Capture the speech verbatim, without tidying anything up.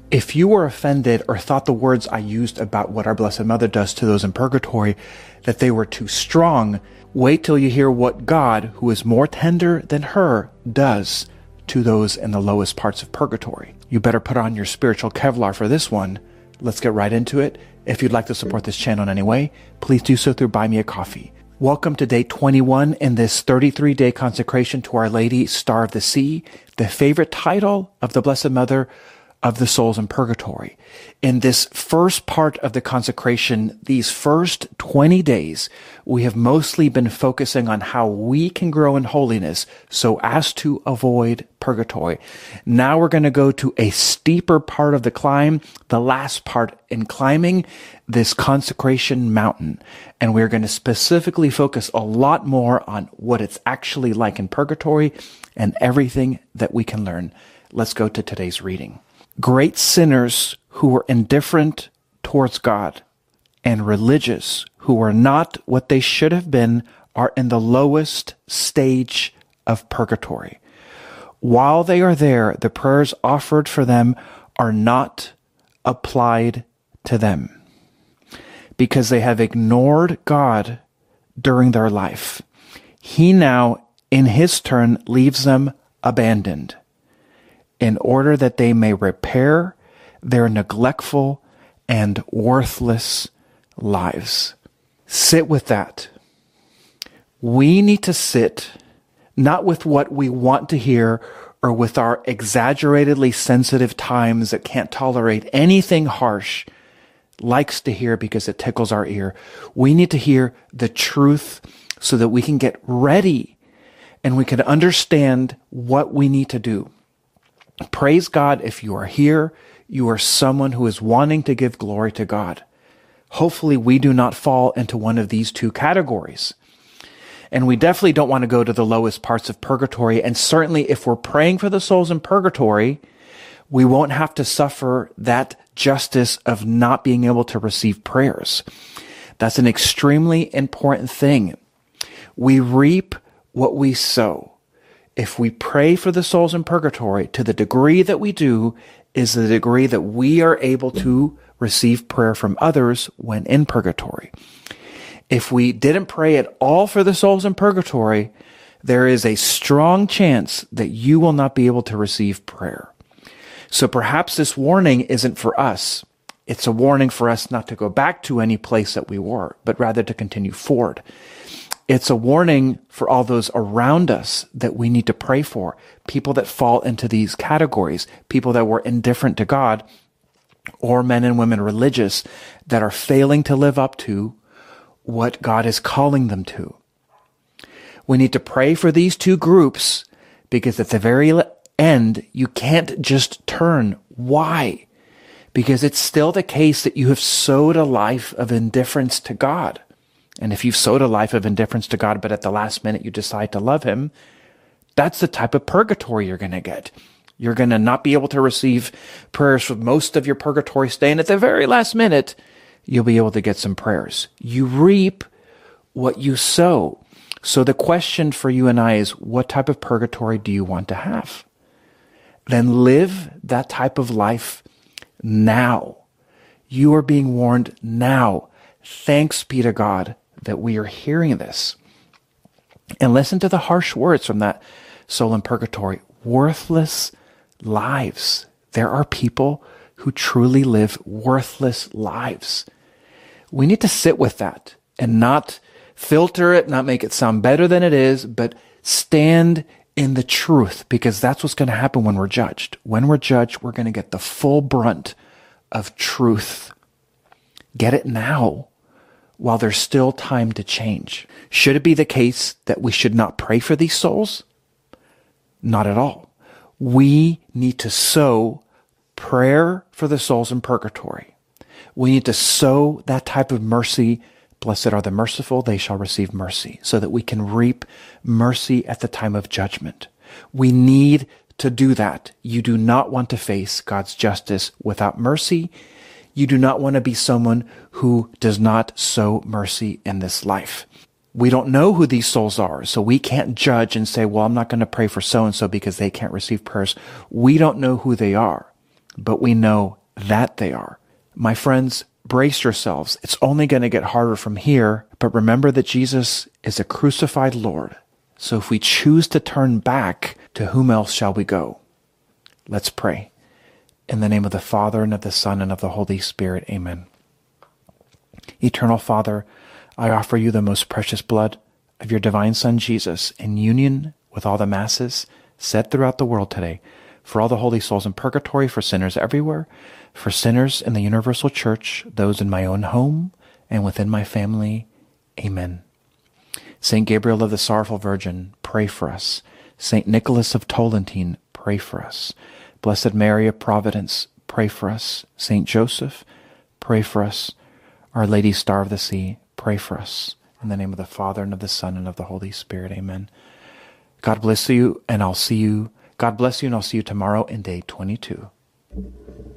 If you were offended or thought the words I used about what our Blessed Mother does to those in purgatory, that they were too strong, wait till you hear what God, who is more tender than her, does to those in the lowest parts of purgatory. You better put on your spiritual Kevlar for this one. Let's get right into it. If you'd like to support this channel in any way, please do so through Buy Me a Coffee. Welcome to day twenty-one in this thirty-three day consecration to Our Lady, Star of the Sea, the favorite title of the Blessed Mother of the souls in purgatory. In this first part of the consecration, these first twenty days, we have mostly been focusing on how we can grow in holiness so as to avoid purgatory. Now we're going to go to a steeper part of the climb, the last part in climbing this consecration mountain. And we're going to specifically focus a lot more on what it's actually like in purgatory and everything that we can learn. Let's go to today's reading. Great sinners who were indifferent towards God and religious who were not what they should have been are in the lowest stage of purgatory. While they are there, the prayers offered for them are not applied to them because they have ignored God during their life. He now, in his turn, leaves them abandoned, in order that they may repair their neglectful and worthless lives. Sit with that. We need to sit not with what we want to hear or with our exaggeratedly sensitive times that can't tolerate anything harsh, likes to hear because it tickles our ear. We need to hear the truth so that we can get ready and we can understand what we need to do. Praise God if you are here, you are someone who is wanting to give glory to God. Hopefully we do not fall into one of these two categories. And we definitely don't want to go to the lowest parts of purgatory. And certainly if we're praying for the souls in purgatory, we won't have to suffer that justice of not being able to receive prayers. That's an extremely important thing. We reap what we sow. If we pray for the souls in purgatory, to the degree that we do, is the degree that we are able to receive prayer from others when in purgatory. If we didn't pray at all for the souls in purgatory, there is a strong chance that you will not be able to receive prayer. So perhaps this warning isn't for us. It's a warning for us not to go back to any place that we were, but rather to continue forward. It's a warning for all those around us that we need to pray for, people that fall into these categories, people that were indifferent to God, or men and women religious that are failing to live up to what God is calling them to. We need to pray for these two groups because at the very end, you can't just turn. Why? Because it's still the case that you have sowed a life of indifference to God. And if you've sowed a life of indifference to God, but at the last minute you decide to love him, that's the type of purgatory you're going to get. You're going to not be able to receive prayers for most of your purgatory stay. And at the very last minute, you'll be able to get some prayers. You reap what you sow. So the question for you and I is, what type of purgatory do you want to have? Then live that type of life now. You are being warned now. Thanks be to God that we are hearing this. And listen to the harsh words from that soul in purgatory. Worthless lives. There are people who truly live worthless lives. We need to sit with that and not filter it, not make it sound better than it is, but stand in the truth, because that's what's going to happen when we're judged. When we're judged, we're going to get the full brunt of truth. Get it now, while there's still time to change. Should it be the case that we should not pray for these souls? Not at all. We need to sow prayer for the souls in purgatory. We need to sow that type of mercy. Blessed are the merciful, they shall receive mercy, so that we can reap mercy at the time of judgment. We need to do that. You do not want to face God's justice without mercy. You do not want to be someone who does not sow mercy in this life. We don't know who these souls are, so we can't judge and say, well, I'm not going to pray for so-and-so because they can't receive prayers. We don't know who they are. but we know that they are. My friends, brace yourselves. It's only going to get harder from here, but remember that Jesus is a crucified Lord. So if we choose to turn back, to whom else shall we go? Let's pray. In the name of the Father, and of the Son, and of the Holy Spirit, amen. Eternal Father, I offer you the most precious blood of your divine Son, Jesus, in union with all the masses said throughout the world today, for all the holy souls in purgatory, for sinners everywhere, for sinners in the universal church, those in my own home and within my family. Amen. Saint Gabriel of the Sorrowful Virgin, pray for us. Saint Nicholas of Tolentine, pray for us. Blessed Mary of Providence, pray for us. Saint Joseph, pray for us. Our Lady, Star of the Sea, pray for us. In the name of the Father, and of the Son, and of the Holy Spirit. Amen. God bless you, and I'll see you. God bless you, and I'll see you tomorrow in day twenty-two.